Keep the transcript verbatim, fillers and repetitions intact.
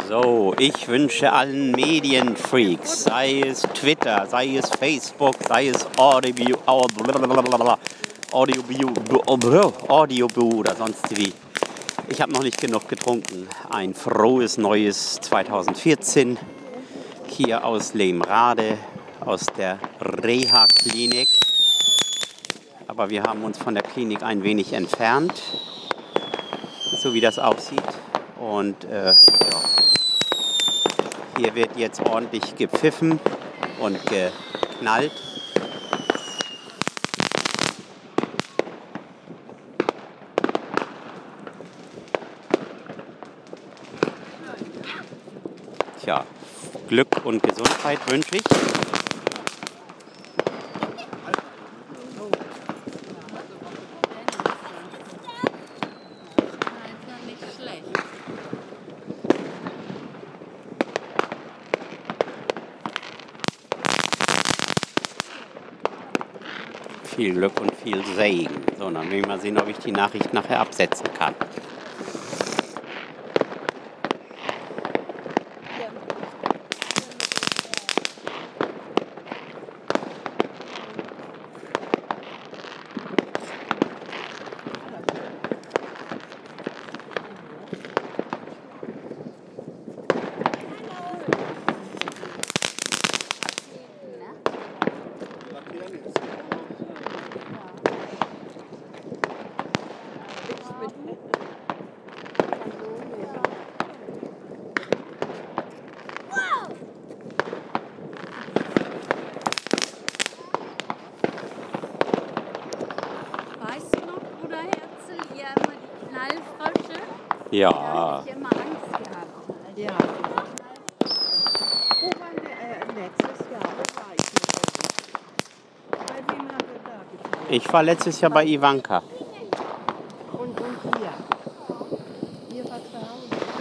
So, ich wünsche allen Medienfreaks, sei es Twitter, sei es Facebook, sei es Audio, Audio, Audio oder sonst wie. Ich habe noch nicht genug getrunken. Ein frohes neues zweitausendvierzehn hier aus Lemrade, aus der Reha-Klinik. Aber wir haben uns von der Klinik ein wenig entfernt, so wie das aussieht. Und äh, ja. Hier wird jetzt ordentlich gepfiffen und geknallt. Tja, Glück und Gesundheit wünsche ich. Viel Glück und viel Segen. So, dann will ich mal sehen, ob ich die Nachricht nachher absetzen kann. Weißt du noch, Bruder Herzl, hier immer die Knallfrösche? Ja. Da habe ich immer Angst gehabt. Ja. Wo waren wir äh, letztes Jahr? Wo war ich noch? Bei wem haben wir da gespielt? Ich war letztes Jahr bei Ivanka. Und, und hier. Hier war zu Hause.